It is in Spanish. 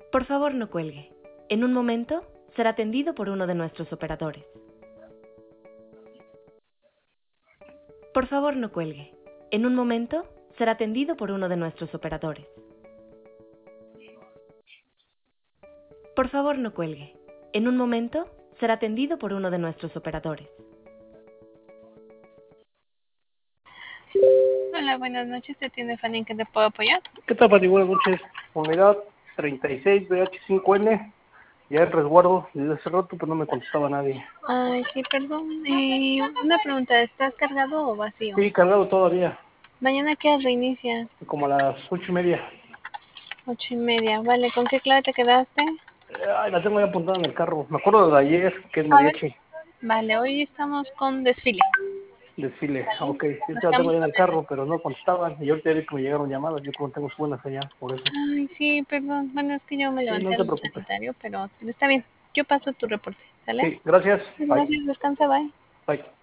Por favor, no cuelgue. En un momento será atendido por uno de nuestros operadores. Por favor, no cuelgue. En un momento será atendido por uno de nuestros operadores. Por favor, no cuelgue. En un momento será atendido por uno de nuestros operadores. Hola, buenas noches. ¿Te atiende Fanny? ¿En qué te puedo apoyar? ¿Qué tal, Fanny? Buenas noches. Unidad 36BH5N. Ya el resguardo desde hace rato, pero no me contestaba nadie. Ay, sí, perdón. Una pregunta, ¿estás cargado o vacío? Sí, cargado todavía. ¿Mañana qué hora reinicia? Como a las 8:30. 8:30. Vale, ¿con qué clave te quedaste? Ay, la tengo ya apuntada en el carro. Me acuerdo de ayer, que es A ver. mariachi. Vale, hoy estamos con desfile. Desfile. ¿Vale? Ok, sí, la Marcamos tengo ya en con el carro, pero no contestaban. Y ahorita vi que me llegaron llamadas. Yo como tengo buena señal, por eso. Ay, sí, perdón. Bueno, es que yo me Sí, levanté no te al preocupes. sanitario, pero está bien. Yo paso tu reporte, ¿sale? Sí, gracias. Bye. Gracias, descansa, bye. Bye.